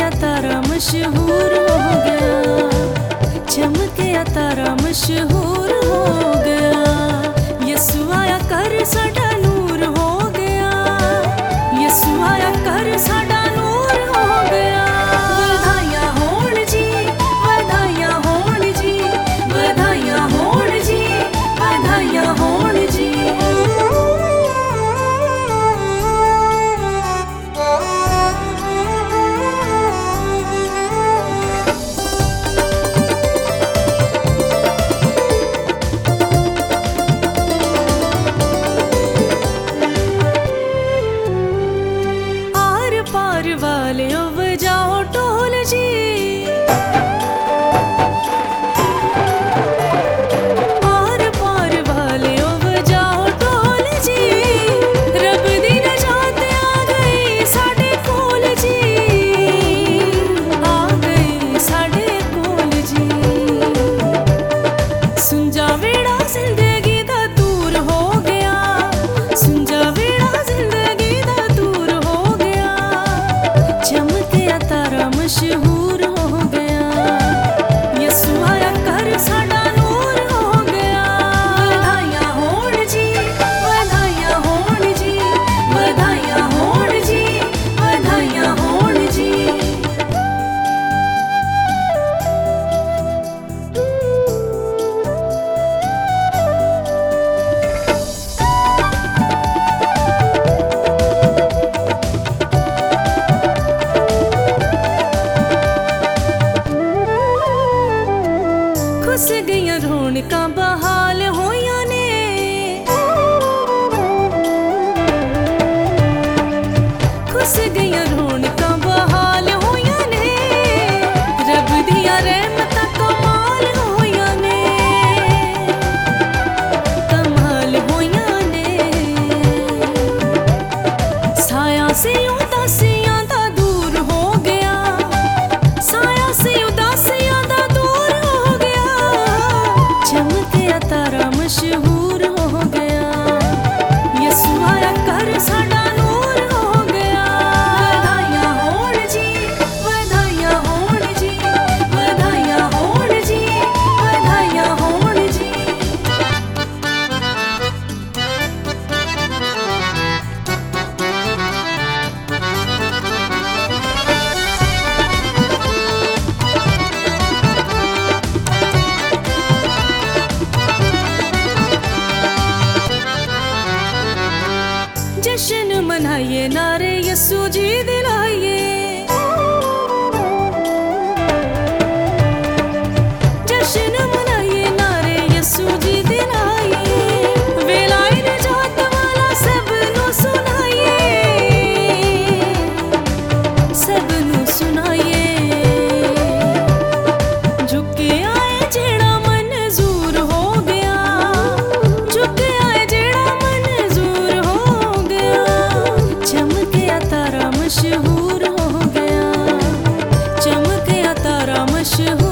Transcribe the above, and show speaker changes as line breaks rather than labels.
तारा मशहूर हो गया, चमकिया तारा मशहूर हो गया। यसु आया कर साडा नूर हो गया, यसु आया कर साडा नूर हो गया। बधाइयां होण जी, बधाइयां होण जी, बधाइयां होण जी, बधाइयां होण जी। पार वाले बजाओ ढोल जी, पार पार वाले बजाओ ढोल जी। रब दी नजात आ गई साडे कोल जी, आ गई साडे कोल जी। सुन जा वेड़ा जिंदगी दा दूर हो गया, सुन जा वेड़ा जिंदगी दा दूर हो गया। चमकिया तारा मशहूर हो गया, यसु आया कर साडा नूर हो गया। बधाइयां होण जी, बधाइयां होण जी, बधाइयां होण जी, बधाइयां होण जी। खुस गईयां रौनकां बहाल होइयां ने, खुस गईयां रौनकां बहाल होइयां ने। रब दियां रहमतां कमाल होइयां ने, कमाल होइयां ने। साया से उदासियां दा दूर हो गया, साया से उदासियां दा दूर हो गया। चमकिया तारा मशहूर हो गया, यसु आया कर साडा नूर हो गया। बधाइयां होण जी, बधाइयां होण जी, बधाइयां होण जी, बधाइयां होण जी। जश्न मनाइए, नारे यसु जी दिलाइए, जश्न मनाइए, नारे यसु जी दिलाइए। वेलाए निजात वाला सबनू सुनाइए, सबनू सुनाइए। झुके आए जेड़ा मंजूर हो गया, झुके आए जेड़ा मंजूर हो गया। चमकिया तारा मशहूर हो गया, चमकिया तारा मशहूर